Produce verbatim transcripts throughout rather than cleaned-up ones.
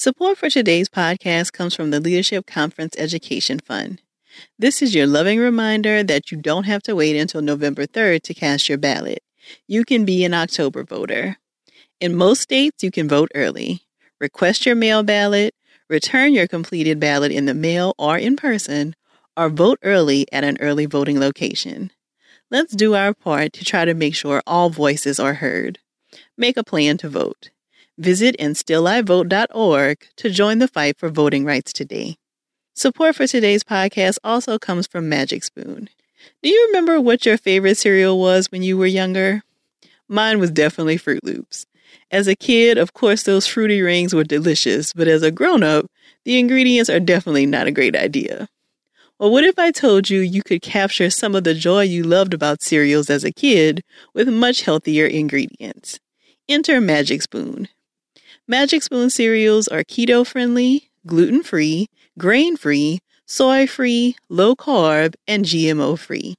Support for today's podcast comes from the Leadership Conference Education Fund. This is your loving reminder that you don't have to wait until November third to cast your ballot. You can be an October voter. In most states, you can vote early. Request your mail ballot, return your completed ballot in the mail or in person, or vote early at an early voting location. Let's do our part to try to make sure all voices are heard. Make a plan to vote. Visit instill i vote dot org to join the fight for voting rights today. Support for today's podcast also comes from Magic Spoon. Do you remember what your favorite cereal was when you were younger? Mine was definitely Fruit Loops. As a kid, of course, those fruity rings were delicious, but as a grown-up, the ingredients are definitely not a great idea. Well, what if I told you you could capture some of the joy you loved about cereals as a kid with much healthier ingredients? Enter Magic Spoon. Magic Spoon cereals are keto-friendly, gluten-free, grain-free, soy-free, low-carb, and G M O-free.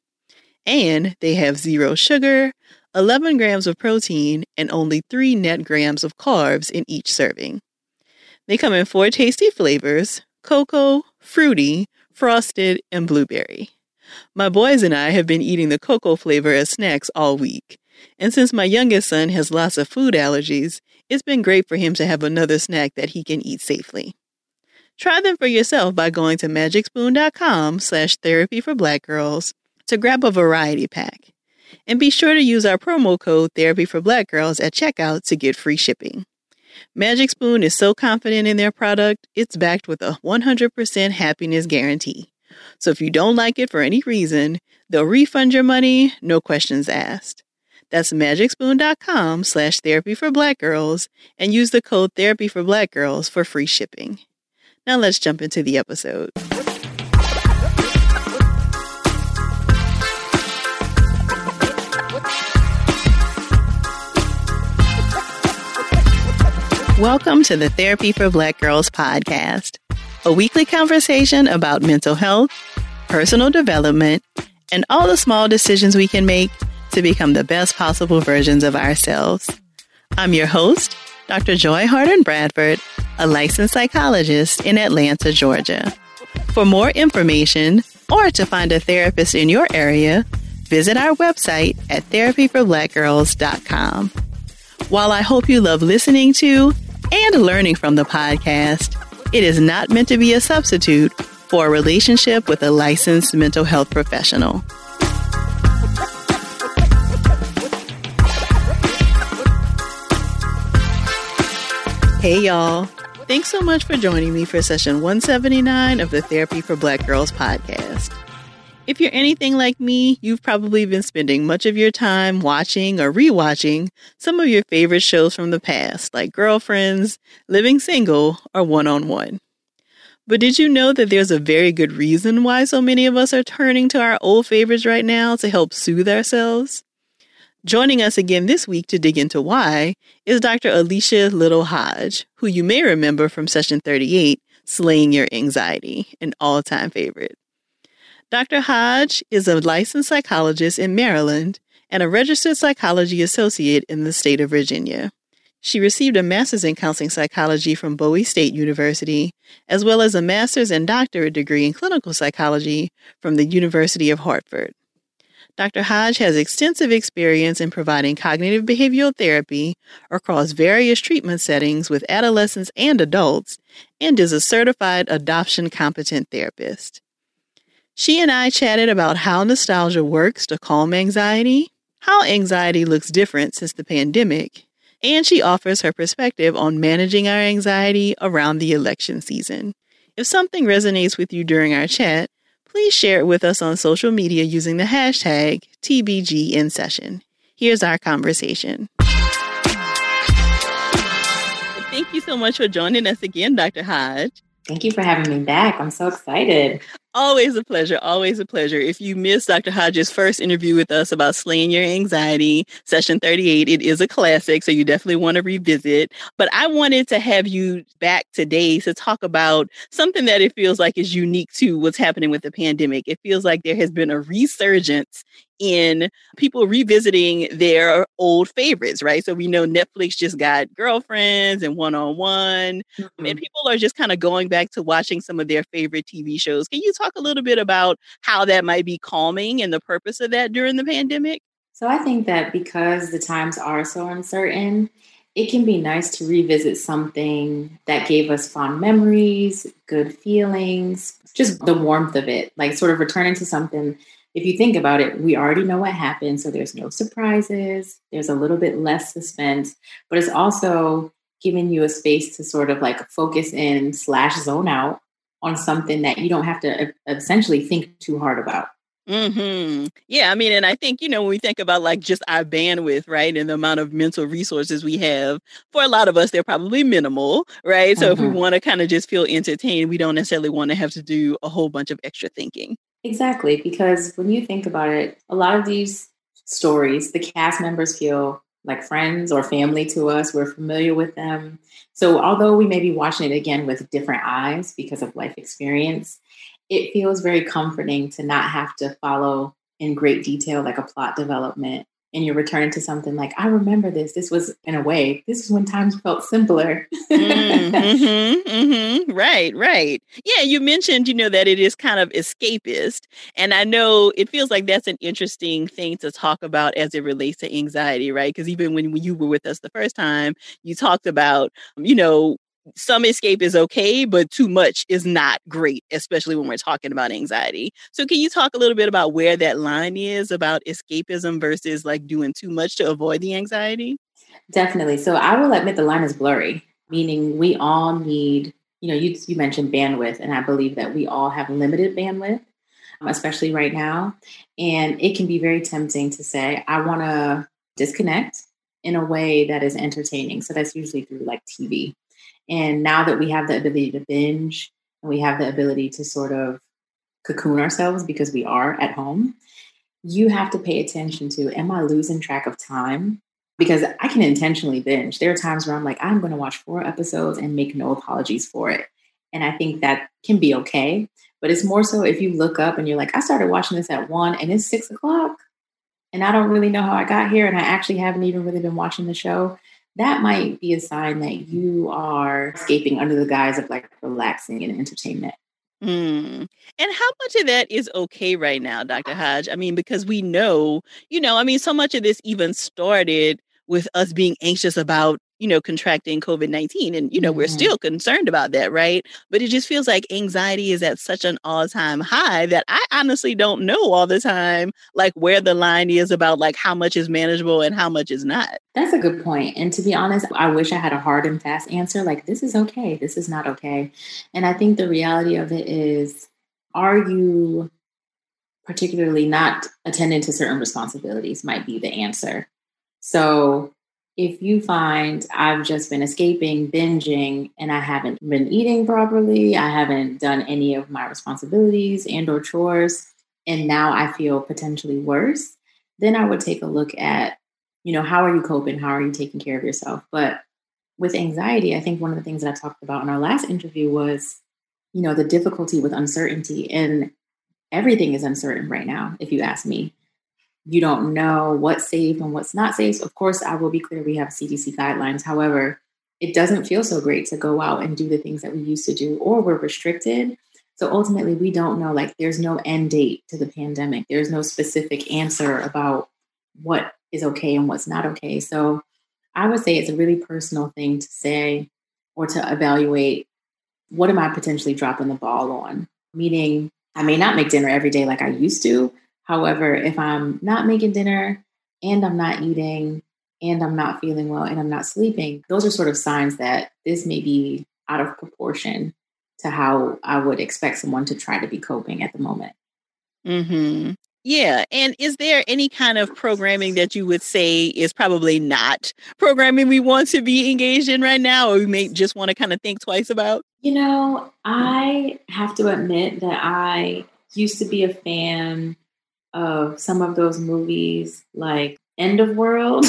And they have zero sugar, eleven grams of protein, and only three net grams of carbs in each serving. They come in four tasty flavors: cocoa, fruity, frosted, and blueberry. My boys and I have been eating the cocoa flavor as snacks all week. And since my youngest son has lots of food allergies, it's been great for him to have another snack that he can eat safely. Try them for yourself by going to magicspoon.com slash therapy for black girls to grab a variety pack. And be sure to use our promo code therapy for black girls at checkout to get free shipping. Magic Spoon is so confident in their product, it's backed with a one hundred percent happiness guarantee. So if you don't like it for any reason, they'll refund your money, no questions asked. That's magicspoon.com slash therapy for black girls and use the code therapy for black girls for free shipping. Now let's jump into the episode. Welcome to the Therapy for Black Girls podcast, a weekly conversation about mental health, personal development, and all the small decisions we can make to become the best possible versions of ourselves. I'm your host, Doctor Joy Harden Bradford, a licensed psychologist in Atlanta, Georgia. For more information or to find a therapist in your area, visit our website at therapy for black girls dot com. While I hope you love listening to and learning from the podcast, it is not meant to be a substitute for a relationship with a licensed mental health professional. Hey y'all, thanks so much for joining me for session one seventy-nine of the Therapy for Black Girls podcast. If you're anything like me, you've probably been spending much of your time watching or rewatching some of your favorite shows from the past, like Girlfriends, Living Single, or One-on-One. But did you know that there's a very good reason why so many of us are turning to our old favorites right now to help soothe ourselves? Joining us again this week to dig into why is Doctor Alicia Little Hodge, who you may remember from session thirty-eight, Slaying Your Anxiety, an all-time favorite. Doctor Hodge is a licensed psychologist in Maryland and a registered psychology associate in the state of Virginia. She received a master's in counseling psychology from Bowie State University, as well as a master's and doctorate degree in clinical psychology from the University of Hartford. Doctor Hodge has extensive experience in providing cognitive behavioral therapy across various treatment settings with adolescents and adults, and is a certified adoption competent therapist. She and I chatted about how nostalgia works to calm anxiety, how anxiety looks different since the pandemic, and she offers her perspective on managing our anxiety around the election season. If something resonates with you during our chat, please share it with us on social media using the hashtag T B G in session. Here's our conversation. Thank you so much for joining us again, Doctor Hodge. Thank you for having me back. I'm so excited. Always a pleasure. Always a pleasure. If you missed Doctor Hodge's first interview with us about Slaying Your Anxiety, session thirty-eight, it is a classic, so you definitely want to revisit. But I wanted to have you back today to talk about something that it feels like is unique to what's happening with the pandemic. It feels like there has been a resurgence in people revisiting their old favorites, right? So we know Netflix just got Girlfriends and One-on-One, mm-hmm. and people are just kind of going back to watching some of their favorite T V shows. Can you talk a little bit about how that might be calming and the purpose of that during the pandemic? So I think that because the times are so uncertain, it can be nice to revisit something that gave us fond memories, good feelings, just the warmth of it, like sort of returning to something. If you think about it, we already know what happened, so there's no surprises. There's a little bit less suspense, but it's also giving you a space to sort of like focus in slash zone out on something that you don't have to essentially think too hard about. Mm-hmm. Yeah, I mean, and I think, you know, when we think about like just our bandwidth, right, and the amount of mental resources we have, for a lot of us, they're probably minimal, right? So mm-hmm. if we want to kind of just feel entertained, we don't necessarily want to have to do a whole bunch of extra thinking. Exactly, because when you think about it, a lot of these stories, the cast members feel like friends or family to us. We're familiar with them. So although we may be watching it again with different eyes because of life experience, it feels very comforting to not have to follow in great detail, like a plot development. And you're returning to something like, I remember this. This was, in a way, this is when times felt simpler. mm-hmm, mm-hmm. Right, right. Yeah, you mentioned, you know, that it is kind of escapist. And I know it feels like that's an interesting thing to talk about as it relates to anxiety, right? Because even when, when you were with us the first time, you talked about, you know, some escape is okay, but too much is not great, especially when we're talking about anxiety. So can you talk a little bit about where that line is about escapism versus like doing too much to avoid the anxiety? Definitely. So I will admit the line is blurry, meaning we all need, you know, you, you mentioned bandwidth, and I believe that we all have limited bandwidth, especially right now. And it can be very tempting to say, I want to disconnect in a way that is entertaining. So that's usually through like T V. And now that we have the ability to binge and we have the ability to sort of cocoon ourselves because we are at home, you have to pay attention to, am I losing track of time? Because I can intentionally binge. There are times where I'm like, I'm going to watch four episodes and make no apologies for it. And I think that can be okay. But it's more so if you look up and you're like, I started watching this at one and it's six o'clock and I don't really know how I got here. And I actually haven't even really been watching the show. That might be a sign that you are escaping under the guise of like relaxing and entertainment. Mm. And how much of that is okay right now, Doctor Hodge? I mean, because we know, you know, I mean, so much of this even started with us being anxious about, you know, contracting COVID nineteen. And, you know, mm-hmm. we're still concerned about that, right? But it just feels like anxiety is at such an all-time high that I honestly don't know all the time, like where the line is about like how much is manageable and how much is not. That's a good point. And to be honest, I wish I had a hard and fast answer. Like, this is okay. This is not okay. And I think the reality of it is, are you particularly not attending to certain responsibilities might be the answer. So if you find I've just been escaping, binging, and I haven't been eating properly, I haven't done any of my responsibilities and or chores, and now I feel potentially worse, then I would take a look at, you know, how are you coping? How are you taking care of yourself? But with anxiety, I think one of the things that I talked about in our last interview was, you know, the difficulty with uncertainty. And everything is uncertain right now, if you ask me. You don't know what's safe and what's not safe. Of course, I will be clear, we have C D C guidelines. However, it doesn't feel so great to go out and do the things that we used to do, or we're restricted. So ultimately, we don't know, like, there's no end date to the pandemic. There's no specific answer about what is okay and what's not okay. So I would say it's a really personal thing to say or to evaluate, what am I potentially dropping the ball on? Meaning, I may not make dinner every day like I used to. However, if I'm not making dinner and I'm not eating and I'm not feeling well and I'm not sleeping, those are sort of signs that this may be out of proportion to how I would expect someone to try to be coping at the moment. Mm-hmm. Yeah. And is there any kind of programming that you would say is probably not programming we want to be engaged in right now, or we may just want to kind of think twice about? You know, I have to admit that I used to be a fan of some of those movies, like End of World.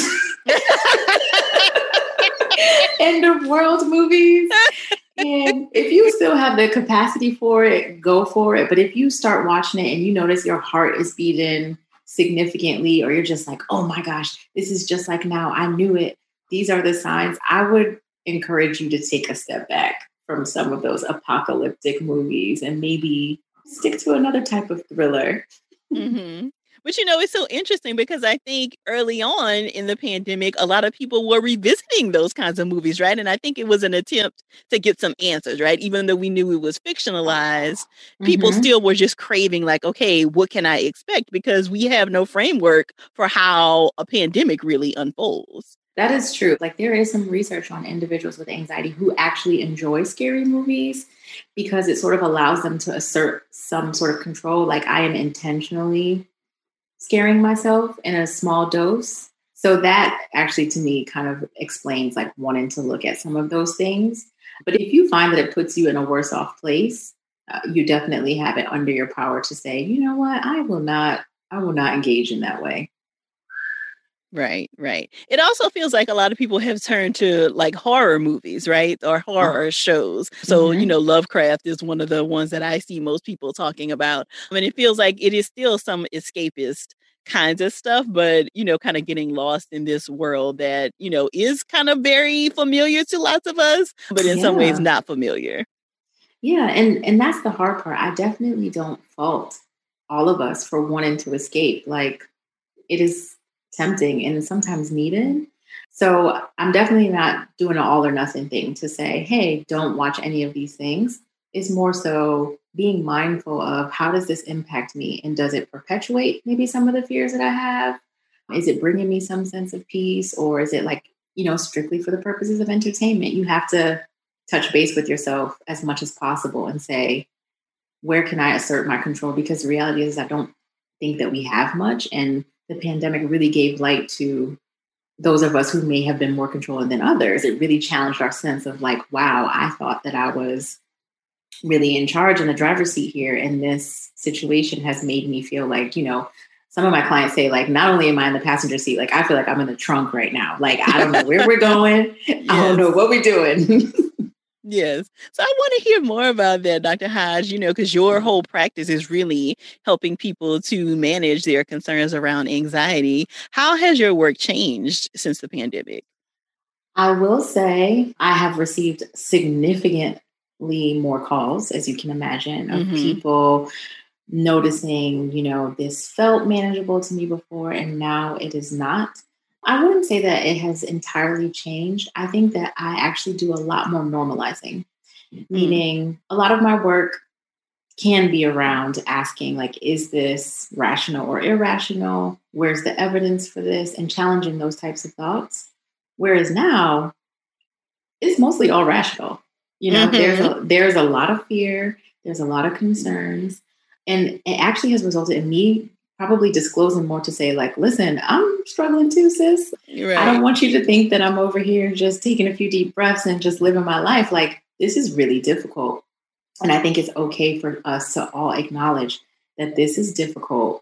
End of World movies. And if you still have the capacity for it, go for it. But if you start watching it and you notice your heart is beating significantly, or you're just like, oh my gosh, this is just like now, I knew it. These are the signs. I would encourage you to take a step back from some of those apocalyptic movies and maybe stick to another type of thriller. Mm-hmm. But, you know, it's so interesting because I think early on in the pandemic, a lot of people were revisiting those kinds of movies, right? And I think it was an attempt to get some answers, right? Even though we knew it was fictionalized, mm-hmm. people still were just craving like, okay, what can I expect? Because we have no framework for how a pandemic really unfolds. That is true. Like there is some research on individuals with anxiety who actually enjoy scary movies because it sort of allows them to assert some sort of control. Like I am intentionally scaring myself in a small dose. So that actually to me kind of explains like wanting to look at some of those things. But if you find that it puts you in a worse off place, uh, you definitely have it under your power to say, you know what, I will not, I will not engage in that way. Right, right. It also feels like a lot of people have turned to like horror movies, right? Or horror oh. shows. So, mm-hmm. you know, Lovecraft is one of the ones that I see most people talking about. I mean, it feels like it is still some escapist kinds of stuff, but, you know, kind of getting lost in this world that, you know, is kind of very familiar to lots of us, but in yeah. some ways not familiar. Yeah. And, and that's the hard part. I definitely don't fault all of us for wanting to escape. Like it is tempting and sometimes needed. So I'm definitely not doing an all or nothing thing to say, hey, don't watch any of these things. It's more so being mindful of how does this impact me? And does it perpetuate maybe some of the fears that I have? Is it bringing me some sense of peace? Or is it like, you know, strictly for the purposes of entertainment? You have to touch base with yourself as much as possible and say, where can I assert my control? Because the reality is I don't think that we have much. And the pandemic really gave light to those of us who may have been more controlling than others. It really challenged our sense of like, wow, I thought that I was really in charge in the driver's seat here. And this situation has made me feel like, you know, some of my clients say like, not only am I in the passenger seat, like I feel like I'm in the trunk right now. Like, I don't know where we're going. Yes. I don't know what we're doing. Yes. So I want to hear more about that, Doctor Hodge, you know, because your whole practice is really helping people to manage their concerns around anxiety. How has your work changed since the pandemic? I will say I have received significantly more calls, as you can imagine, of mm-hmm. people noticing, you know, this felt manageable to me before and now it is not. I wouldn't say that it has entirely changed. I think that I actually do a lot more normalizing, mm. meaning a lot of my work can be around asking, like, is this rational or irrational? Where's the evidence for this? And challenging those types of thoughts. Whereas now, it's mostly all rational. You know, mm-hmm. there's a, there's a lot of fear. There's a lot of concerns. And it actually has resulted in me probably disclosing more to say like, listen, I'm struggling too, sis. Right. I don't want you to think that I'm over here just taking a few deep breaths and just living my life. Like, this is really difficult. And I think it's okay for us to all acknowledge that this is difficult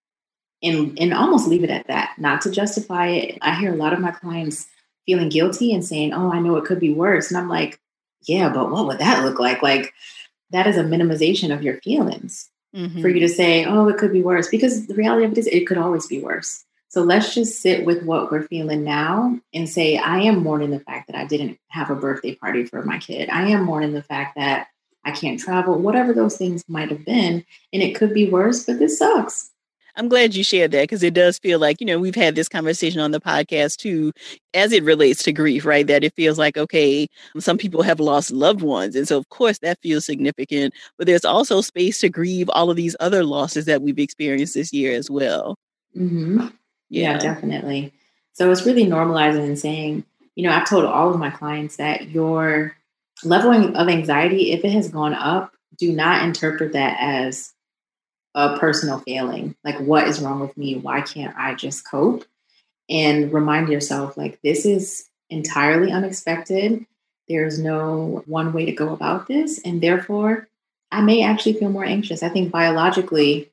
and, and almost leave it at that, not to justify it. I hear a lot of my clients feeling guilty and saying, oh, I know it could be worse. And I'm like, yeah, but what would that look like? Like, that is a minimization of your feelings. Mm-hmm. For you to say, oh, it could be worse, because the reality of it is it could always be worse. So let's just sit with what we're feeling now and say, I am mourning the fact that I didn't have a birthday party for my kid. I am mourning the fact that I can't travel, whatever those things might have been. And it could be worse, but this sucks. I'm glad you shared that because it does feel like, you know, we've had this conversation on the podcast too, as it relates to grief, right? That it feels like, okay, some people have lost loved ones. And so, of course, that feels significant. But there's also space to grieve all of these other losses that we've experienced this year as well. Mm-hmm. Yeah. yeah, definitely. So it's really normalizing and saying, you know, I've told all of my clients that your level of anxiety, if it has gone up, do not interpret that as a personal failing. Like, what is wrong with me? Why can't I just cope? And remind yourself, like, this is entirely unexpected. There's no one way to go about this. And therefore, I may actually feel more anxious. I think biologically,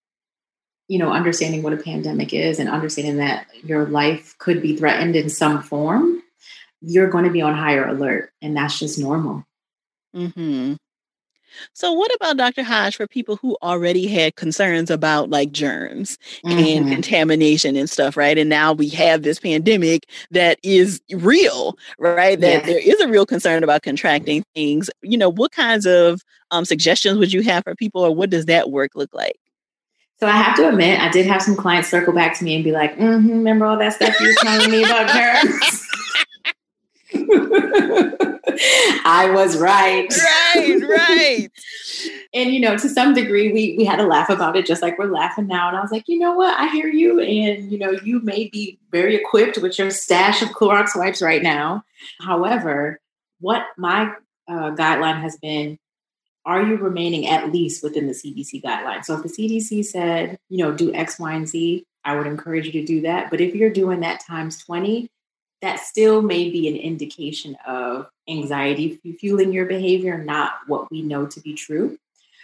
you know, understanding what a pandemic is and understanding that your life could be threatened in some form, you're going to be on higher alert. And that's just normal. Mm-hmm. So what about Doctor Hodge for people who already had concerns about like germs and Mm-hmm. contamination and stuff, right? And now we have this pandemic that is real, right? That Yes. there is a real concern about contracting things. You know, what kinds of um, suggestions would you have for people, or what does that work look like? So I have to admit, I did have some clients circle back to me and be like, mm-hmm, remember all that stuff you were telling me about germs? I was right. Right, right. And, you know, to some degree, we we had a laugh about it, just like we're laughing now. And I was like, you know what? I hear you. And, you know, you may be very equipped with your stash of Clorox wipes right now. However, what my uh, guideline has been, are you remaining at least within the C D C guidelines? So if the C D C said, you know, do X, Y, and Z, I would encourage you to do that. But if you're doing that times twenty, that still may be an indication of anxiety fueling your behavior, not what we know to be true.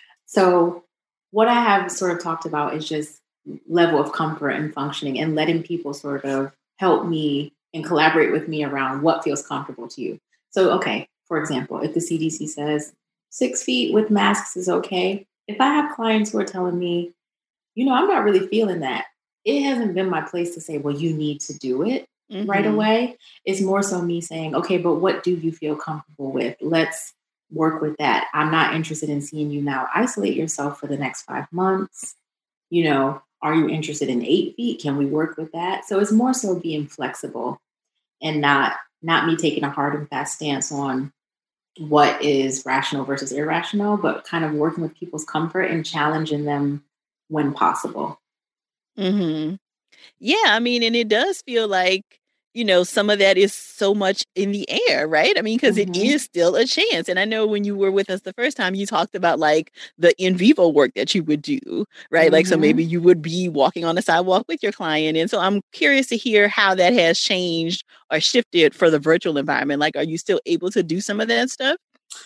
So what I have sort of talked about is just level of comfort and functioning and letting people sort of help me and collaborate with me around what feels comfortable to you. So, okay, for example, if the C D C says six feet with masks is okay, if I have clients who are telling me, you know, I'm not really feeling that, it hasn't been my place to say, well, you need to do it mm-hmm. right away. It's more so me saying, okay, but what do you feel comfortable with? Let's work with that. I'm not interested in seeing you now isolate yourself for the next five months. You know, are you interested in eight feet? Can we work with that? So it's more so being flexible and not not me taking a hard and fast stance on what is rational versus irrational, but kind of working with people's comfort and challenging them when possible. Mm-hmm. Yeah, I mean, and it does feel like, you know, some of that is so much in the air, right? I mean, because mm-hmm. it is still a chance. And I know when you were with us the first time, you talked about like the in vivo work that you would do, right? Mm-hmm. Like, so maybe you would be walking on the sidewalk with your client. And so I'm curious to hear how that has changed or shifted for the virtual environment. Like, are you still able to do some of that stuff?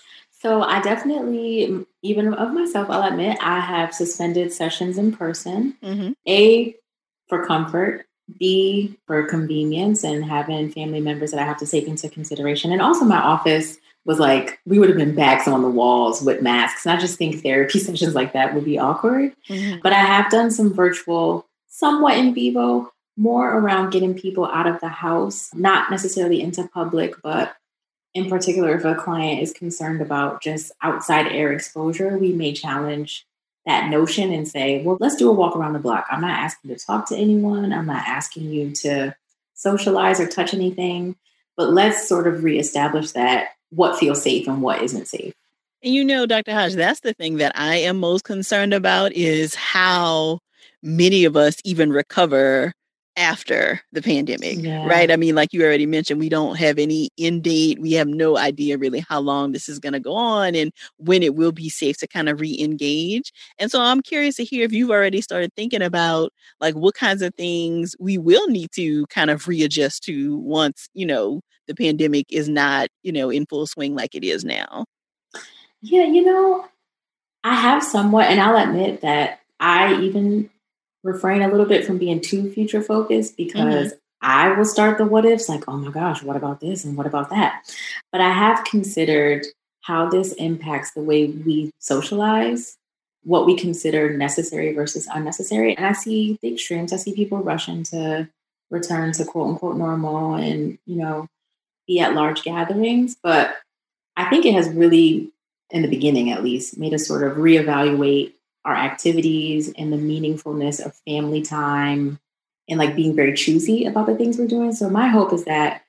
So I definitely, even of myself, I'll admit, I have suspended sessions in person. Mm-hmm. A, for comfort. B, for convenience and having family members that I have to take into consideration. And also my office was like, we would have been backs on the walls with masks. And I just think therapy sessions like that would be awkward. Mm-hmm. But I have done some virtual, somewhat in vivo, more around getting people out of the house, not necessarily into public, but in particular, if a client is concerned about just outside air exposure, we may challenge that notion and say, well, let's do a walk around the block. I'm not asking you to talk to anyone. I'm not asking you to socialize or touch anything, but let's sort of reestablish that what feels safe and what isn't safe. And you know, Doctor Hodge, that's the thing that I am most concerned about is how many of us even recover after the pandemic, yeah. right? I mean, like you already mentioned, we don't have any end date. We have no idea really how long this is going to go on and when it will be safe to kind of re-engage. And so I'm curious to hear if you've already started thinking about like what kinds of things we will need to kind of readjust to once, you know, the pandemic is not, you know, in full swing like it is now. Yeah, you know, I have somewhat, and I'll admit that I even refrain a little bit from being too future focused because mm-hmm. I will start the what ifs like, oh my gosh, what about this and what about that? But I have considered how this impacts the way we socialize, what we consider necessary versus unnecessary. And I see the extremes. I see people rushing to return to quote unquote normal and, you know, be at large gatherings. But I think it has really, in the beginning at least, made us sort of reevaluate our activities and the meaningfulness of family time and like being very choosy about the things we're doing. So my hope is that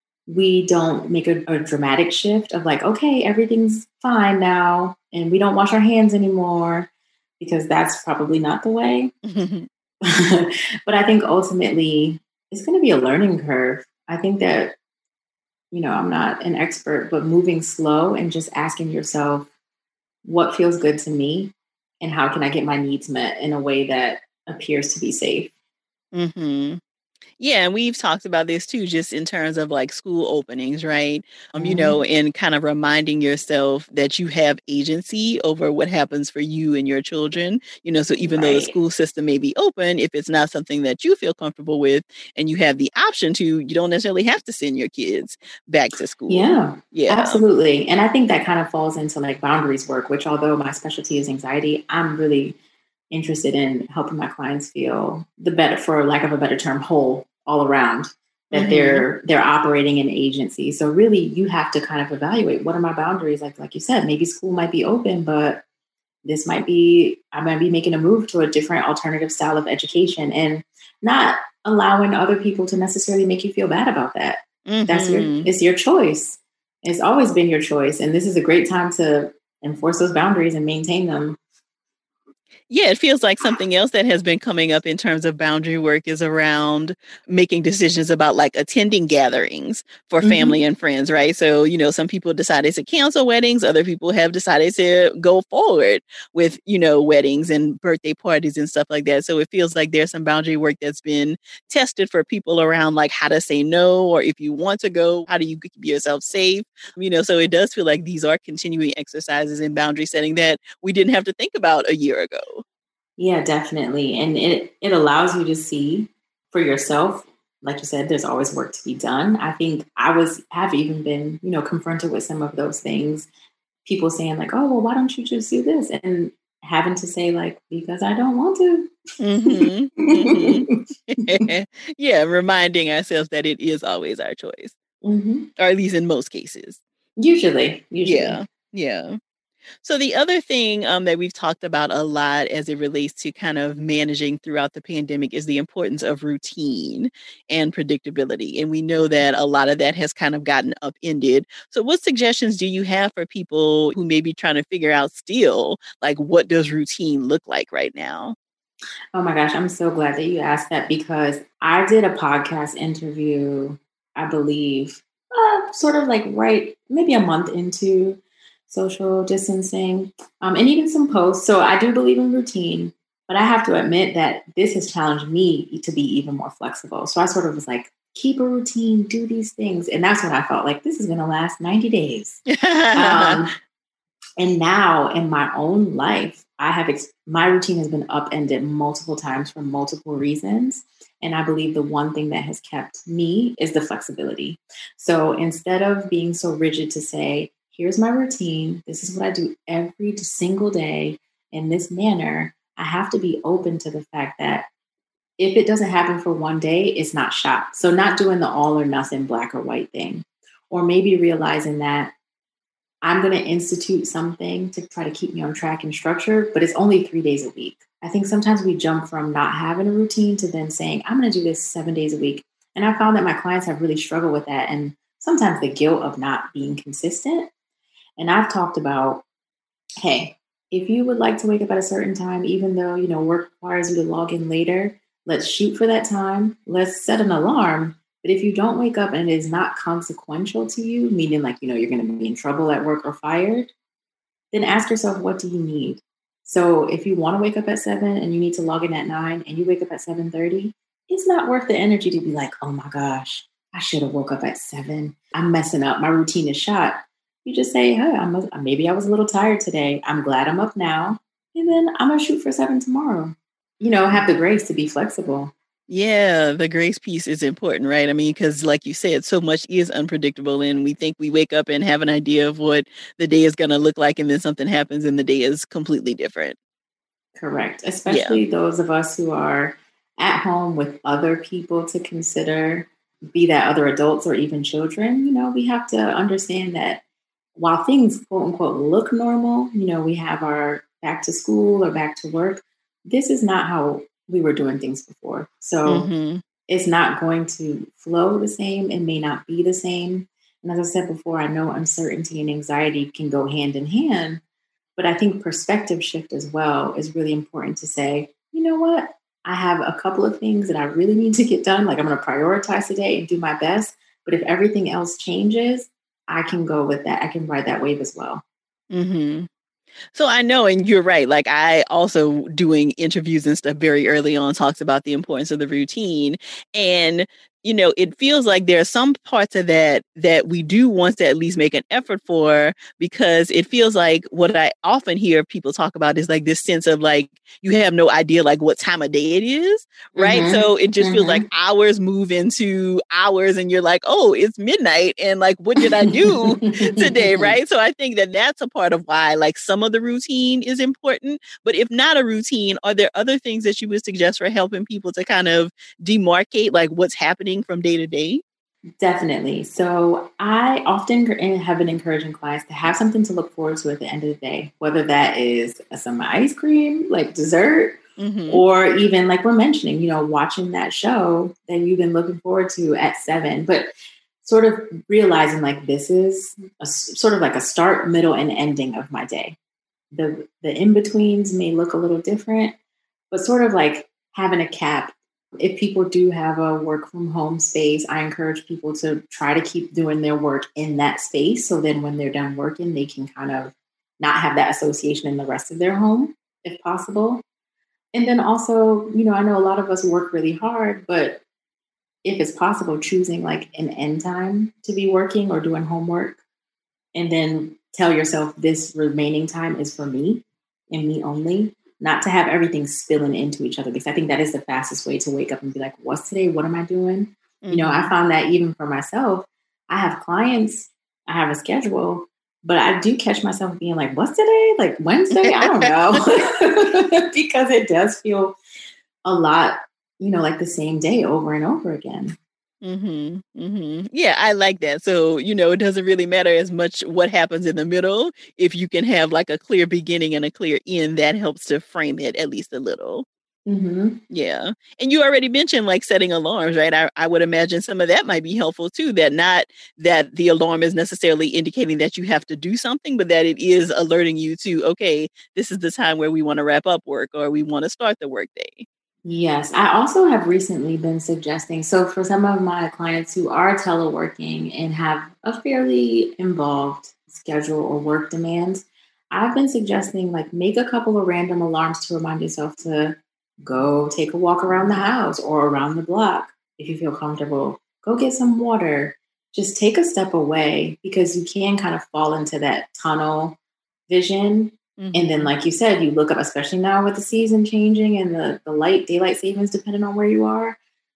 we don't make a, a dramatic shift of like, okay, everything's fine now and we don't wash our hands anymore, because that's probably not the way. But I think ultimately it's going to be a learning curve. I think that, you know, I'm not an expert, but moving slow and just asking yourself, what feels good to me? And how can I get my needs met in a way that appears to be safe? Mm-hmm. Yeah, and we've talked about this too, just in terms of like school openings, right? Um, you know, Mhm. and kind of reminding yourself that you have agency over what happens for you and your children. You know, so even though the Right. school system may be open, if it's not something that you feel comfortable with and you have the option to, you don't necessarily have to send your kids back to school. Yeah, Yeah. absolutely. And I think that kind of falls into like boundaries work, which although my specialty is anxiety, I'm really interested in helping my clients feel the better, for lack of a better term, whole all around, that Mm-hmm. they're they're operating in agency. So really you have to kind of evaluate, what are my boundaries? Like like you said, maybe school might be open, but this might be, I might be making a move to a different alternative style of education, and not allowing other people to necessarily make you feel bad about that. That's your, Mm-hmm. it's your choice. It's always been your choice. And this is a great time to enforce those boundaries and maintain them. Yeah, it feels like something else that has been coming up in terms of boundary work is around making decisions about like attending gatherings for family Mm-hmm. and friends, right? So, you know, some people decided to cancel weddings, other people have decided to go forward with, you know, weddings and birthday parties and stuff like that. So it feels like there's some boundary work that's been tested for people around like how to say no, or if you want to go, how do you keep yourself safe? You know, so it does feel like these are continuing exercises in boundary setting that we didn't have to think about a year ago. Yeah, definitely. And it, it allows you to see for yourself, like you said, there's always work to be done. I think I was, have even been, you know, confronted with some of those things. People saying like, oh, well, why don't you just do this? And having to say like, because I don't want to. Mhm, mhm. Yeah, reminding ourselves that it is always our choice, hmm or at least in most cases. Usually, usually. Yeah, yeah. So the other thing um, that we've talked about a lot as it relates to kind of managing throughout the pandemic is the importance of routine and predictability. And we know that a lot of that has kind of gotten upended. So what suggestions do you have for people who may be trying to figure out still, like what does routine look like right now? Oh my gosh, I'm so glad that you asked that, because I did a podcast interview, I believe, uh, sort of like right, maybe a month into social distancing, um, and even some posts. So I do believe in routine, but I have to admit that this has challenged me to be even more flexible. So I sort of was like, keep a routine, do these things. And that's when I felt like this is going to last ninety days. Um, and now in my own life, I have ex- my routine has been upended multiple times for multiple reasons. And I believe the one thing that has kept me is the flexibility. So instead of being so rigid to say, here's my routine, this is what I do every single day in this manner, I have to be open to the fact that if it doesn't happen for one day, it's not shot. So not doing the all or nothing black or white thing, or maybe realizing that I'm going to institute something to try to keep me on track and structure, but it's only three days a week. I think sometimes we jump from not having a routine to then saying, I'm going to do this seven days a week. And I found that my clients have really struggled with that. And sometimes the guilt of not being consistent. And I've talked about, hey, if you would like to wake up at a certain time, even though, you know, work requires you to log in later, let's shoot for that time. Let's set an alarm. But if you don't wake up and it is not consequential to you, meaning like, you know, you're going to be in trouble at work or fired, then ask yourself, what do you need? So if you want to wake up at seven and you need to log in at nine and you wake up at seven thirty, it's not worth the energy to be like, oh my gosh, I should have woke up at seven. I'm messing up. My routine is shot. You just say, hey, I'm a, maybe I was a little tired today. I'm glad I'm up now. And then I'm going to shoot for seven tomorrow. You know, have the grace to be flexible. Yeah, the grace piece is important, right? I mean, because like you said, so much is unpredictable, and we think we wake up and have an idea of what the day is going to look like, and then something happens and the day is completely different. Correct. Yeah. Especially those of us who are at home with other people to consider, be that other adults or even children. You know, we have to understand that while things quote unquote look normal, you know, we have our back to school or back to work. This is not how we were doing things before. So Mm-hmm. it's not going to flow the same. It may not be the same. And as I said before, I know uncertainty and anxiety can go hand in hand, but I think perspective shift as well is really important to say, you know what? I have a couple of things that I really need to get done. Like I'm going to prioritize today and do my best. But if everything else changes, I can go with that. I can ride that wave as well. Mm-hmm. So I know, and you're right. Like I also doing interviews and stuff very early on talks about the importance of the routine. And you know, it feels like there are some parts of that that we do want to at least make an effort for, because it feels like what I often hear people talk about is like this sense of like you have no idea like what time of day it is, right? Mm-hmm. So it just feels like Mm-hmm. hours move into hours and you're like, oh, it's midnight and like what did I do today, right? So I think that that's a part of why like some of the routine is important. But if not a routine, are there other things that you would suggest for helping people to kind of demarcate like what's happening from day to day? Definitely. So I often have been encouraging clients to have something to look forward to at the end of the day, whether that is some ice cream, like dessert, Mm-hmm. or even like we're mentioning, you know, watching that show that you've been looking forward to at seven, but sort of realizing like this is a, sort of like a start, middle, and ending of my day. The the in-betweens may look a little different, but sort of like having a cap. If people do have a work from home space, I encourage people to try to keep doing their work in that space. So then when they're done working, they can kind of not have that association in the rest of their home, if possible. And then also, you know, I know a lot of us work really hard, but if it's possible, choosing like an end time to be working or doing homework, and then tell yourself this remaining time is for me and me only, not to have everything spilling into each other, because I think that is the fastest way to wake up and be like, what's today? What am I doing? Mm-hmm. You know, I found that even for myself, I have clients, I have a schedule, but I do catch myself being like, what's today? Like Wednesday? I don't know. Because it does feel a lot, you know, like the same day over and over again. Mm-hmm. Mm-hmm. Yeah, I like that. So, you know, it doesn't really matter as much what happens in the middle. If you can have like a clear beginning and a clear end, that helps to frame it at least a little. Mm-hmm. Yeah. And you already mentioned like setting alarms, right? I, I would imagine some of that might be helpful too, that not that the alarm is necessarily indicating that you have to do something, but that it is alerting you to, okay, this is the time where we want to wrap up work or we want to start the workday. Yes, I also have recently been suggesting. So, for some of my clients who are teleworking and have a fairly involved schedule or work demands, I've been suggesting like make a couple of random alarms to remind yourself to go take a walk around the house or around the block if you feel comfortable. Go get some water. Just take a step away, because you can kind of fall into that tunnel vision. Mm-hmm. And then, like you said, you look up, especially now with the season changing and the, the light, daylight savings, depending on where you are.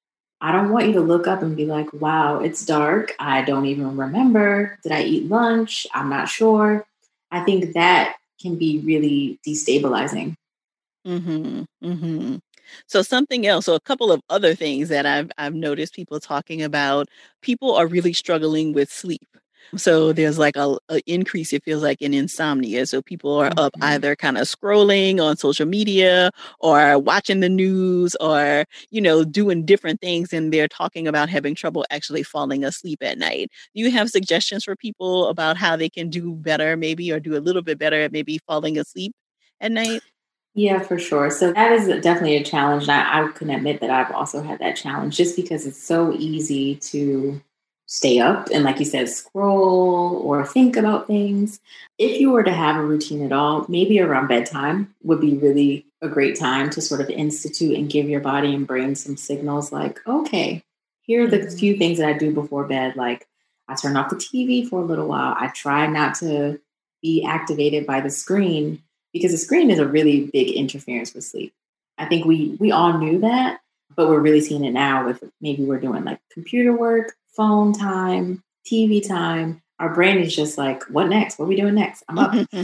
I don't want you to look up and be like, wow, it's dark. I don't even remember. Did I eat lunch? I'm not sure. I think that can be really destabilizing. Mm-hmm. Mm-hmm. So something else, so a couple of other things that I've I've noticed people talking about, people are really struggling with sleep. So there's like a, a increase, it feels like, in insomnia. So people are up Mm-hmm. either kind of scrolling on social media or watching the news or, you know, doing different things. And they're talking about having trouble actually falling asleep at night. Do you have suggestions for people about how they can do better, maybe, or do a little bit better at maybe falling asleep at night? Yeah, for sure. So that is definitely a challenge. And I, I can admit that I've also had that challenge, just because it's so easy to stay up and, like you said, scroll or think about things. If you were to have a routine at all, maybe around bedtime would be really a great time to sort of institute and give your body and brain some signals like, okay, here are the mm-hmm. few things that I do before bed. Like I turn off the T V for a little while. I try not to be activated by the screen, because the screen is a really big interference with sleep. I think we we all knew that, but we're really seeing it now with maybe we're doing like computer work, phone time, T V time. Our brain is just like, what next? What are we doing next? I'm up. And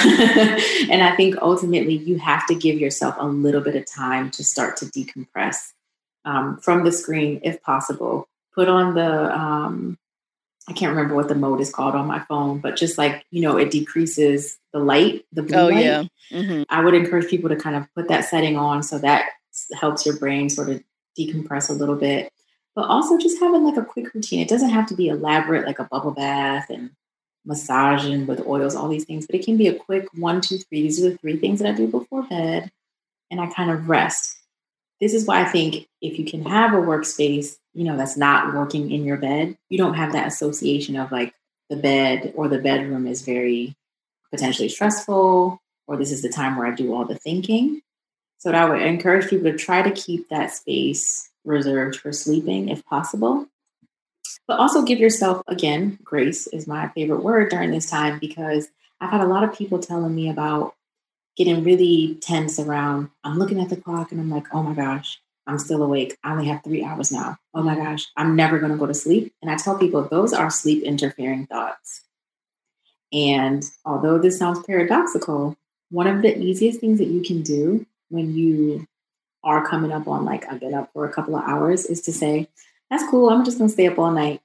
I think ultimately you have to give yourself a little bit of time to start to decompress um, from the screen, if possible. Put on the, um, I can't remember what the mode is called on my phone, but just like, you know, it decreases the light, the blue oh, light. Yeah. Mm-hmm. I would encourage people to kind of put that setting on, so that helps your brain sort of decompress a little bit. But also just having like a quick routine. It doesn't have to be elaborate, like a bubble bath and massaging with oils, all these things, but it can be a quick one, two, three. These are the three things that I do before bed, and I kind of rest. This is why I think if you can have a workspace, you know, that's not working in your bed, you don't have that association of like the bed or the bedroom is very potentially stressful, or this is the time where I do all the thinking. So I would encourage people to try to keep that space reserved for sleeping if possible. But also give yourself, again, grace is my favorite word during this time, because I've had a lot of people telling me about getting really tense around, I'm looking at the clock and I'm like, oh my gosh, I'm still awake. I only have three hours now. Oh my gosh, I'm never going to go to sleep. And I tell people those are sleep interfering thoughts. And although this sounds paradoxical, one of the easiest things that you can do when you are coming up on like, I've been up for a couple of hours, is to say, that's cool. I'm just going to stay up all night.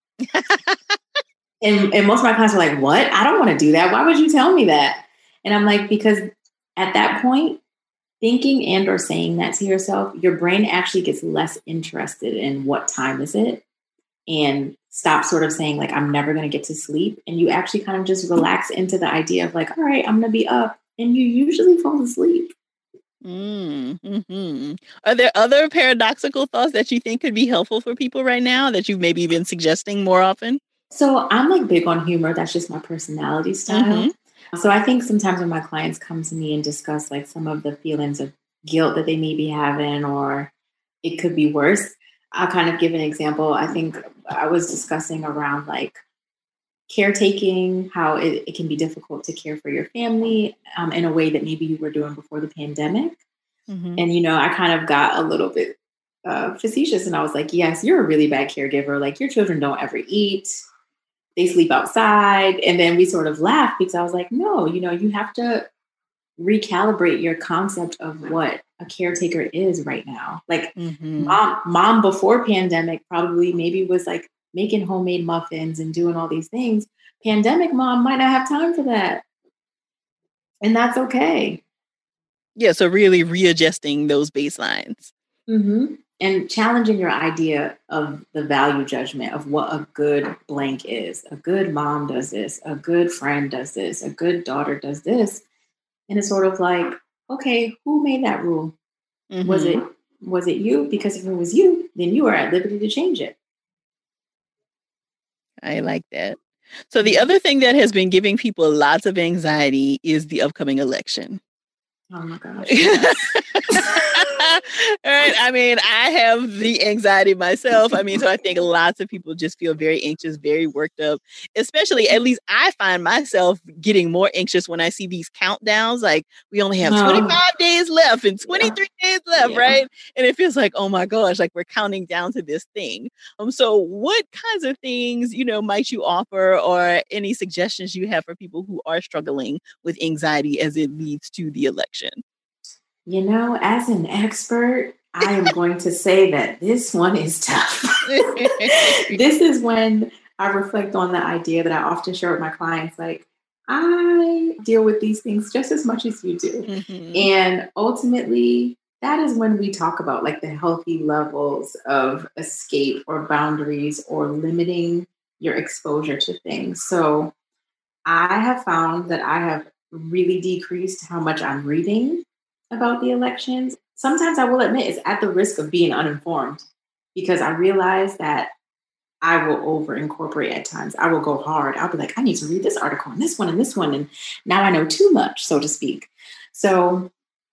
and, and most of my clients are like, what? I don't want to do that. Why would you tell me that? And I'm like, because at that point, thinking and or saying that to yourself, your brain actually gets less interested in what time is it, and stop sort of saying like, I'm never going to get to sleep. And you actually kind of just relax into the idea of like, all right, I'm going to be up. And you usually fall asleep. Mm-hmm. Are there other paradoxical thoughts that you think could be helpful for people right now that you've maybe been suggesting more often? So I'm like big on humor. That's just my personality style. Mm-hmm. So I think sometimes when my clients come to me and discuss like some of the feelings of guilt that they may be having, or it could be worse, I'll kind of give an example. I think I was discussing around like caretaking, how it, it can be difficult to care for your family um, in a way that maybe you were doing before the pandemic. Mm-hmm. And, you know, I kind of got a little bit uh, facetious, and I was like, yes, you're a really bad caregiver. Like, your children don't ever eat. They sleep outside. And then we sort of laughed because I was like, no, you know, you have to recalibrate your concept of what a caretaker is right now. Like mm-hmm. mom, mom before pandemic probably maybe was like making homemade muffins and doing all these things. Pandemic mom might not have time for that. And that's okay. Yeah. So really readjusting those baselines. Mm-hmm. And challenging your idea of the value judgment of what a good blank is. A good mom does this. A good friend does this. A good daughter does this. And it's sort of like, okay, who made that rule? Mm-hmm. Was it was it you? Because if it was you, then you are at liberty to change it. I like that. So the other thing that has been giving people lots of anxiety is the upcoming election. Oh my gosh. Yes. All right. I mean, I have the anxiety myself. I mean, so I think lots of people just feel very anxious, very worked up, especially, at least I find myself getting more anxious when I see these countdowns. Like, we only have twenty-five oh. days left and twenty-three yeah. days left, yeah. right? And it feels like, oh my gosh, like we're counting down to this thing. Um. So what kinds of things, you know, might you offer, or any suggestions you have for people who are struggling with anxiety as it leads to the election? You know, as an expert, I am going to say that this one is tough. This is when I reflect on the idea that I often share with my clients. Like, I deal with these things just as much as you do. Mm-hmm. And ultimately, that is when we talk about like the healthy levels of escape or boundaries or limiting your exposure to things. So I have found that I have really decreased how much I'm reading about the elections. Sometimes I will admit it's at the risk of being uninformed, because I realize that I will over incorporate at times. I will go hard. I'll be like, I need to read this article and this one and this one. And now I know too much, so to speak. So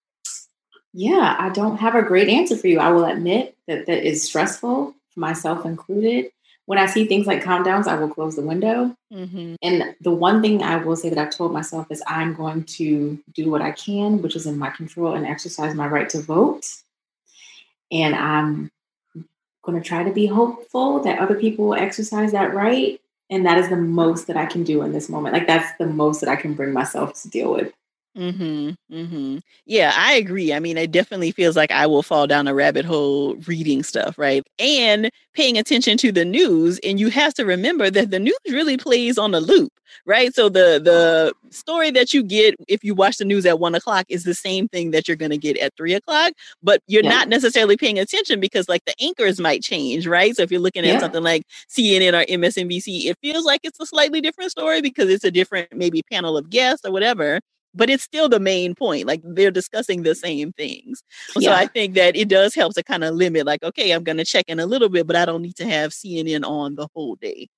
yeah, I don't have a great answer for you. I will admit that that is stressful, myself included. When I see things like countdowns, I will close the window. Mm-hmm. And the one thing I will say that I've told myself is I'm going to do what I can, which is in my control, and exercise my right to vote. And I'm going to try to be hopeful that other people will exercise that right. And that is the most that I can do in this moment. Like, that's the most that I can bring myself to deal with. Mm-hmm. Mm-hmm. Yeah, I agree. I mean, it definitely feels like I will fall down a rabbit hole reading stuff, right? And paying attention to the news. And you have to remember that the news really plays on a loop, right? So the the story that you get if you watch the news at one o'clock is the same thing that you're going to get at three o'clock, but you're yeah. not necessarily paying attention because like the anchors might change, right? So if you're looking at yeah. something like C N N or M S N B C, it feels like it's a slightly different story because it's a different maybe panel of guests or whatever. But it's still the main point. Like, they're discussing the same things. Yeah. So I think that it does help to kind of limit, like, okay, I'm going to check in a little bit, but I don't need to have C N N on the whole day.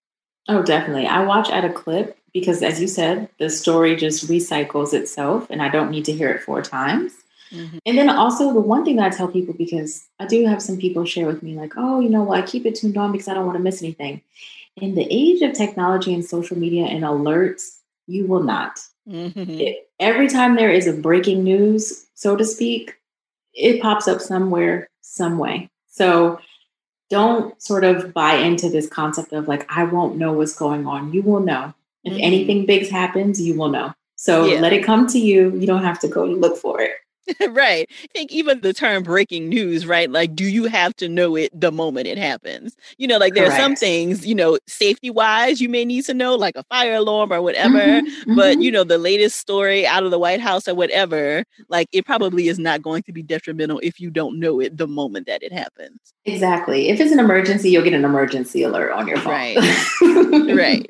Oh, definitely. I watch at a clip because, as you said, the story just recycles itself and I don't need to hear it four times. Mhm. And then also, the one thing that I tell people, because I do have some people share with me, like, oh, you know, well, I keep it tuned on because I don't want to miss anything. In the age of technology and social media and alerts, you will not. Mhm. It, every time there is a breaking news, so to speak, it pops up somewhere, some way. So don't sort of buy into this concept of like, I won't know what's going on. You will know. If Mhm. anything big happens, you will know. So Yeah. let it come to you. You don't have to go look for it. Right. I think even the term breaking news, right? Like, do you have to know it the moment it happens? You know, like there are some Correct. things, you know, safety wise, you may need to know, like a fire alarm or whatever. Mm-hmm, But, you mm-hmm. know, the latest story out of the White House or whatever, like it probably is not going to be detrimental if you don't know it the moment that it happens. Exactly. If it's an emergency, you'll get an emergency alert on your phone. Right. Right.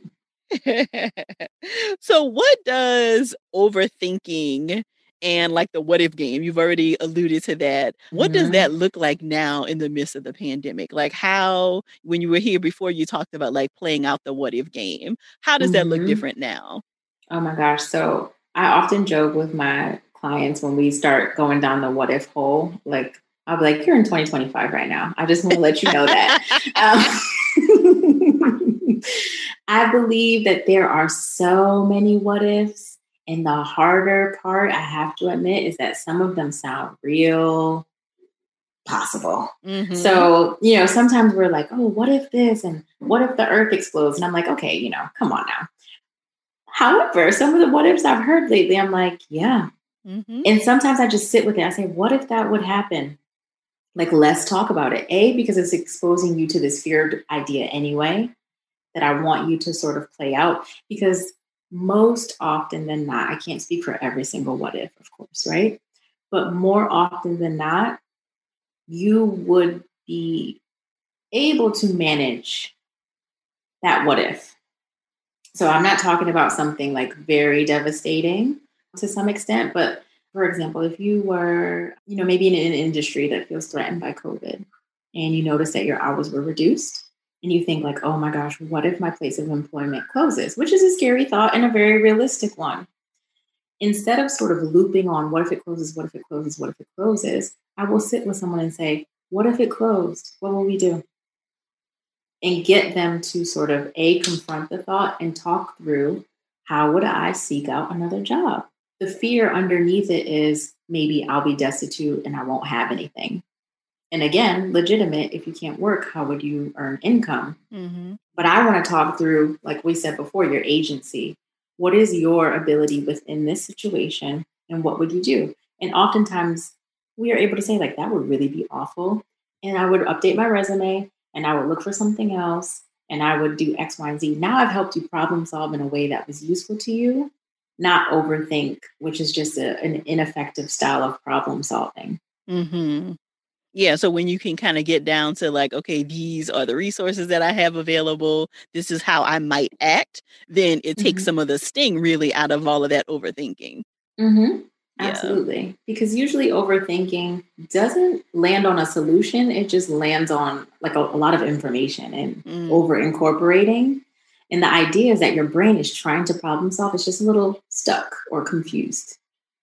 So what does overthinking and like the what if game, you've already alluded to that. What does Mhm, that look like now in the midst of the pandemic? Like how, when you were here before, you talked about like playing out the what if game. How does that look mhm. different now? Oh my gosh. So I often joke with my clients when we start going down the what if hole. Like, I'll be like, you're in twenty twenty-five right now. I just want to let you know that. Um, I believe that there are so many what ifs. And the harder part, I have to admit, is that some of them sound real possible. Mhm. So, you know, sometimes we're like, oh, what if this? And what if the earth explodes? And I'm like, okay, you know, come on now. However, some of the what ifs I've heard lately, I'm like, yeah. Mhm. And sometimes I just sit with it. I say, what if that would happen? Like, let's talk about it. A, because it's exposing you to this feared idea anyway, that I want you to sort of play out. Because most often than not, I can't speak for every single what if, of course, right? But more often than not, you would be able to manage that what if. So I'm not talking about something like very devastating to some extent, but for example, if you were, you know, maybe in an industry that feels threatened by COVID and you notice that your hours were reduced and you think like, oh my gosh, what if my place of employment closes? Which is a scary thought and a very realistic one. Instead of sort of looping on what if it closes, what if it closes, what if it closes, I will sit with someone and say, what if it closed? What will we do? And get them to sort of a confront the thought and talk through how would I seek out another job? The fear underneath it is maybe I'll be destitute and I won't have anything. And again, legitimate, if you can't work, how would you earn income? Mhm. But I want to talk through, like we said before, your agency. What is your ability within this situation and what would you do? And oftentimes we are able to say, like, that would really be awful. And I would update my resume and I would look for something else and I would do X, Y, and Z. Now I've helped you problem solve in a way that was useful to you, not overthink, which is just a, an ineffective style of problem solving. Mhm. Yeah, so when you can kind of get down to like, okay, these are the resources that I have available, this is how I might act, then it takes Mm-hmm. some of the sting really out of all of that overthinking. Mm-hmm. Yeah. Absolutely. Because usually overthinking doesn't land on a solution, it just lands on like a, a lot of information and Mm. over incorporating. And the idea is that your brain is trying to problem solve, it's just a little stuck or confused.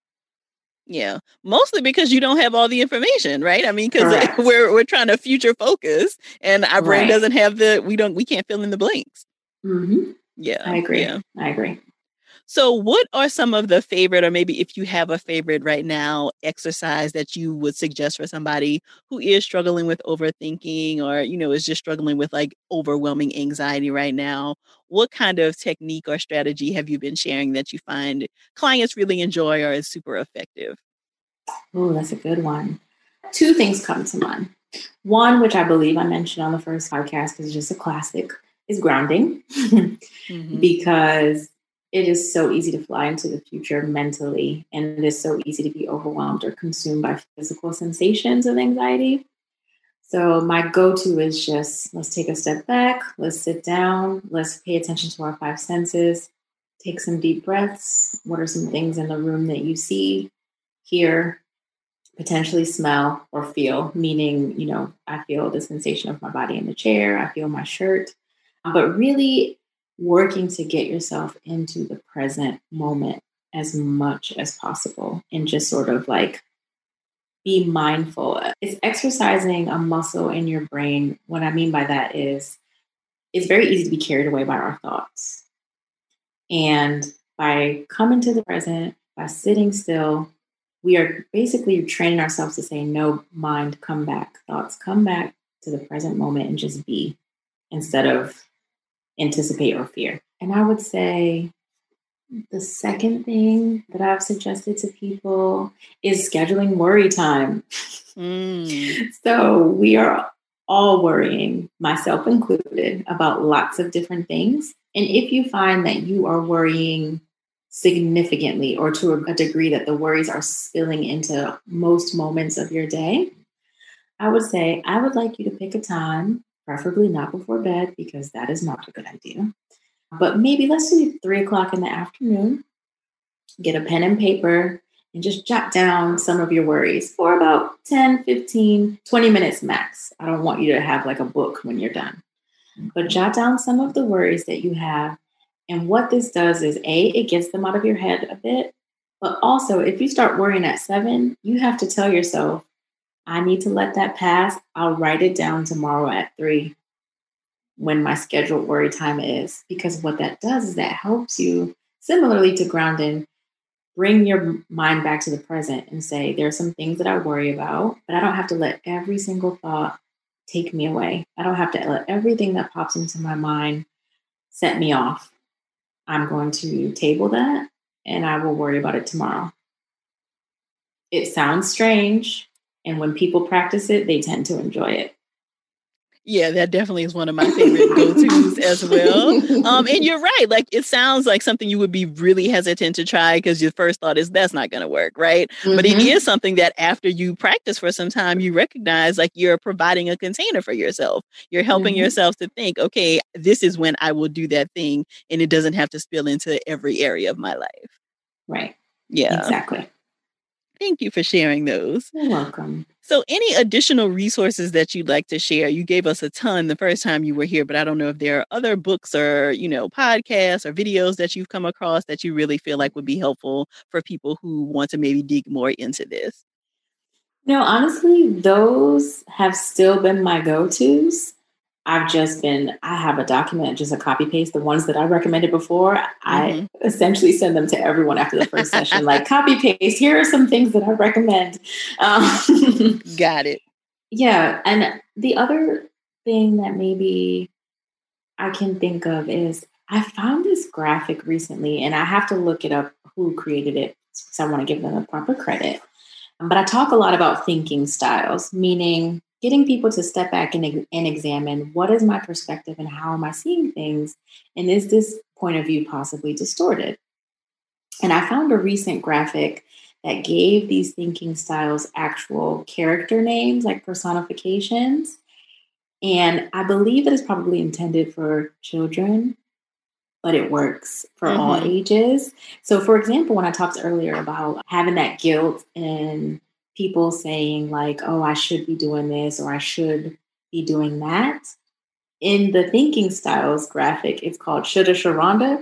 Yeah. Mostly because you don't have all the information, right? I mean, because Correct. we're we're trying to future focus and our brain Right. doesn't have the we don't we can't fill in the blanks. Mm-hmm. Yeah. I agree. Yeah. I agree. So, what are some of the favorite, or maybe if you have a favorite right now, exercise that you would suggest for somebody who is struggling with overthinking or, you know, is just struggling with like overwhelming anxiety right now? What kind of technique or strategy have you been sharing that you find clients really enjoy or is super effective? Oh, that's a good one. Two things come to mind. One, which I believe I mentioned on the first podcast because it's just a classic, is grounding. Hmm. Because it is so easy to fly into the future mentally, and it is so easy to be overwhelmed or consumed by physical sensations of anxiety. So, my go to is just let's take a step back, let's sit down, let's pay attention to our five senses, take some deep breaths. What are some things in the room that you see, hear, potentially smell, or feel? Meaning, you know, I feel the sensation of my body in the chair, I feel my shirt. But really, working to get yourself into the present moment as much as possible and just sort of like be mindful. It's exercising a muscle in your brain. What I mean by that is it's very easy to be carried away by our thoughts. And by coming to the present, by sitting still, we are basically training ourselves to say, no, mind, come back. Thoughts, come back to the present moment and just be instead of anticipate or fear. And I would say the second thing that I've suggested to people is scheduling worry time. Mm. So we are all worrying, myself included, about lots of different things. And if you find that you are worrying significantly or to a degree that the worries are spilling into most moments of your day, I would say I would like you to pick a time, preferably not before bed, because that is not a good idea. But maybe let's do three o'clock in the afternoon, get a pen and paper and just jot down some of your worries for about ten, fifteen, twenty minutes max. I don't want you to have like a book when you're done, but jot down some of the worries that you have. And what this does is A, it gets them out of your head a bit, but also if you start worrying at seven, you have to tell yourself, I need to let that pass. I'll write it down tomorrow at three. When my scheduled worry time is, because what that does is that helps you, similarly to grounding, bring your mind back to the present and say, there are some things that I worry about, but I don't have to let every single thought take me away. I don't have to let everything that pops into my mind set me off. I'm going to table that and I will worry about it tomorrow. It sounds strange, and when people practice it, they tend to enjoy it. Yeah, that definitely is one of my favorite go-tos as well. Um, and you're right. Like, it sounds like something you would be really hesitant to try because your first thought is that's not going to work, right? Mm-hmm. But it is something that after you practice for some time, you recognize like you're providing a container for yourself. You're helping mm-hmm. yourself to think, okay, this is when I will do that thing, and it doesn't have to spill into every area of my life. Right. Yeah. Exactly. Thank you for sharing those. You're welcome. So any additional resources that you'd like to share? You gave us a ton the first time you were here, but I don't know if there are other books or, you know, podcasts or videos that you've come across that you really feel like would be helpful for people who want to maybe dig more into this. No, honestly, those have still been my go-tos. I've just been, I have a document, just a copy paste, the ones that I recommended before. Mm-hmm. I essentially send them to everyone after the first session, like copy paste, here are some things that I recommend. Um, Got it. Yeah. And the other thing that maybe I can think of is I found this graphic recently, and I have to look it up who created it because I want to give them the proper credit. But I talk a lot about thinking styles, meaning getting people to step back and, and examine what is my perspective and how am I seeing things? And is this point of view possibly distorted? And I found a recent graphic that gave these thinking styles actual character names, like personifications. And I believe it is probably intended for children, but it works for mm-hmm. all ages. So for example, when I talked earlier about having that guilt and people saying like, oh, I should be doing this or I should be doing that. In the thinking styles graphic, it's called Shoulda Sharonda.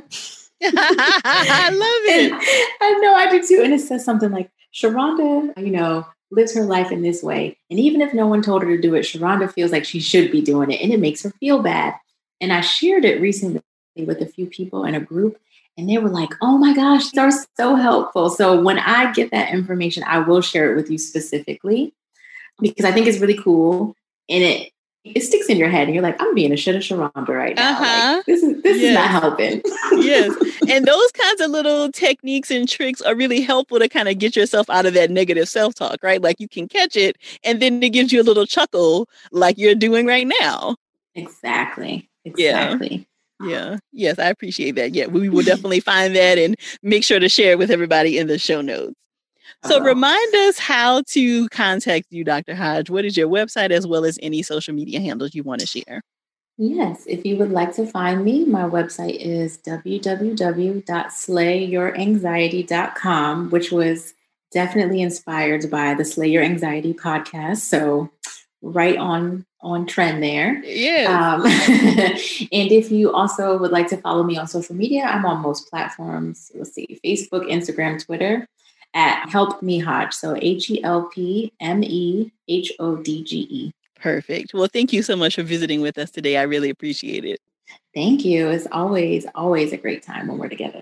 I love it. And I know I do too. And it says something like, Sharonda, you know, lives her life in this way. And even if no one told her to do it, Sharonda feels like she should be doing it. And it makes her feel bad. And I shared it recently with a few people in a group. And they were like, oh my gosh, these are so helpful. So when I get that information, I will share it with you specifically because I think it's really cool. And it it sticks in your head and you're like, I'm being a Shoulda Sharonda right now. Uh-huh. Like, this is this yes. is not helping. Yes. And those kinds of little techniques and tricks are really helpful to kind of get yourself out of that negative self-talk, right? Like you can catch it and then it gives you a little chuckle like you're doing right now. Exactly. Exactly. Yeah. Yeah. Yes, I appreciate that. Yeah, we will definitely find that and make sure to share it with everybody in the show notes. So Uh-oh. Remind us how to contact you, Doctor Hodge. What is your website as well as any social media handles you want to share? Yes, if you would like to find me, my website is w w w dot slay your anxiety dot com, which was definitely inspired by the Slay Your Anxiety podcast. So right on on trend there. Yes. Um, and if you also would like to follow me on social media, I'm on most platforms. Let's see, Facebook, Instagram, Twitter, at Help Me Hodge. So H E L P M E H O D G E. Perfect. Well, thank you so much for visiting with us today. I really appreciate it. Thank you. It's always, always a great time when we're together.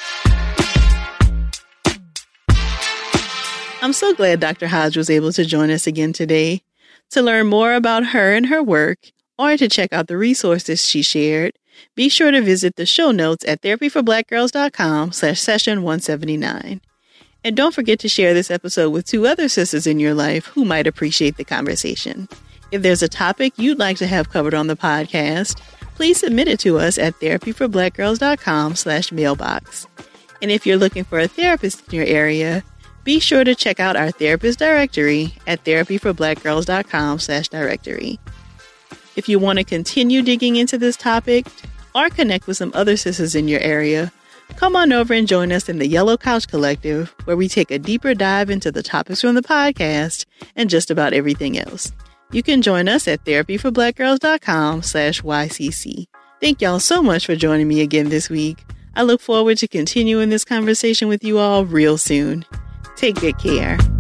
I'm so glad Doctor Hodge was able to join us again today. To learn more about her and her work, or to check out the resources she shared, be sure to visit the show notes at therapyforblackgirls.com slash session 179. And don't forget to share this episode with two other sisters in your life who might appreciate the conversation. If there's a topic you'd like to have covered on the podcast, please submit it to us at therapyforblackgirls.com slash mailbox. And if you're looking for a therapist in your area, be sure to check out our therapist directory at therapyforblackgirls.com slash directory. If you want to continue digging into this topic or connect with some other sisters in your area, come on over and join us in the Yellow Couch Collective, where we take a deeper dive into the topics from the podcast and just about everything else. You can join us at therapyforblackgirls.com slash YCC. Thank y'all so much for joining me again this week. I look forward to continuing this conversation with you all real soon. Take good care.